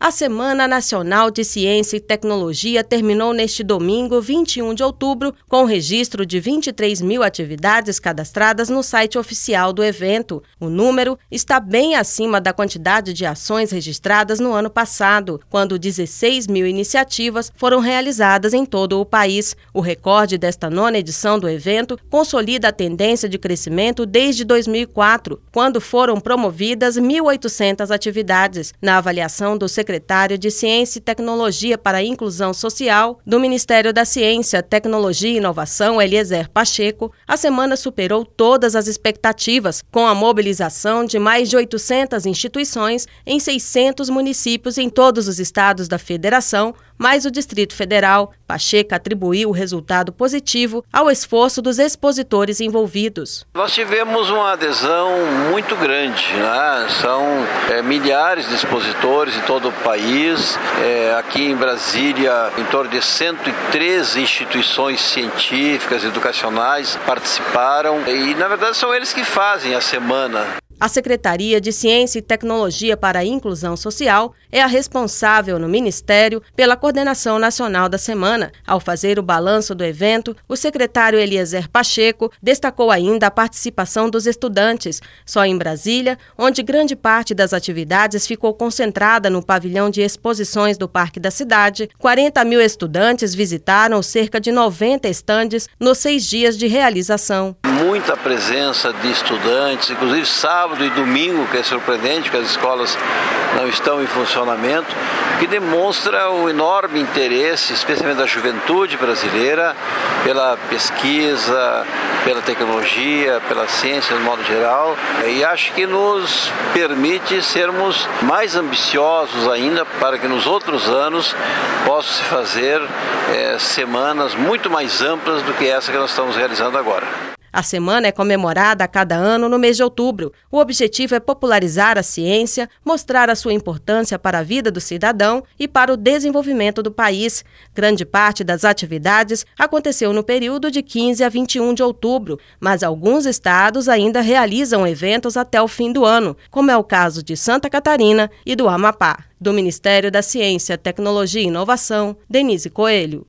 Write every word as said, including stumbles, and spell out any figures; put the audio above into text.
A Semana Nacional de Ciência e Tecnologia terminou neste domingo, vinte e um de outubro, com o registro de vinte e três mil atividades cadastradas no site oficial do evento. O número está bem acima da quantidade de ações registradas no ano passado, quando dezesseis mil iniciativas foram realizadas em todo o país. O recorde desta nona edição do evento consolida a tendência de crescimento desde dois mil e quatro, quando foram promovidas mil e oitocentas atividades. Na avaliação do secretário secretário de Ciência e Tecnologia para a Inclusão Social do Ministério da Ciência, Tecnologia e Inovação, Eliezer Pacheco, a semana superou todas as expectativas, com a mobilização de mais de oitocentas instituições em seiscentos municípios em todos os estados da Federação, mais o Distrito Federal. Pacheco atribuiu o resultado positivo ao esforço dos expositores envolvidos. Nós tivemos uma adesão muito grande, né? São é, milhares de expositores em todo o país. É, aqui em Brasília, em torno de cento e treze instituições científicas e educacionais participaram e, na verdade, são eles que fazem a semana. A Secretaria de Ciência e Tecnologia para a Inclusão Social é a responsável no Ministério pela coordenação nacional da semana. Ao fazer o balanço do evento, o secretário Eliezer Pacheco destacou ainda a participação dos estudantes. Só em Brasília, onde grande parte das atividades ficou concentrada no pavilhão de exposições do Parque da Cidade, quarenta mil estudantes visitaram cerca de noventa estandes nos seis dias de realização. Muita presença de estudantes, inclusive sábado e domingo, que é surpreendente, porque as escolas não estão em funcionamento, que demonstra o enorme interesse, especialmente da juventude brasileira, pela pesquisa, pela tecnologia, pela ciência no modo geral, e acho que nos permite sermos mais ambiciosos ainda para que nos outros anos possam se fazer é, semanas muito mais amplas do que essa que nós estamos realizando agora. A semana é comemorada a cada ano no mês de outubro. O objetivo é popularizar a ciência, mostrar a sua importância para a vida do cidadão e para o desenvolvimento do país. Grande parte das atividades aconteceu no período de quinze a vinte e um de outubro, mas alguns estados ainda realizam eventos até o fim do ano, como é o caso de Santa Catarina e do Amapá. Do Ministério da Ciência, Tecnologia e Inovação, Denise Coelho.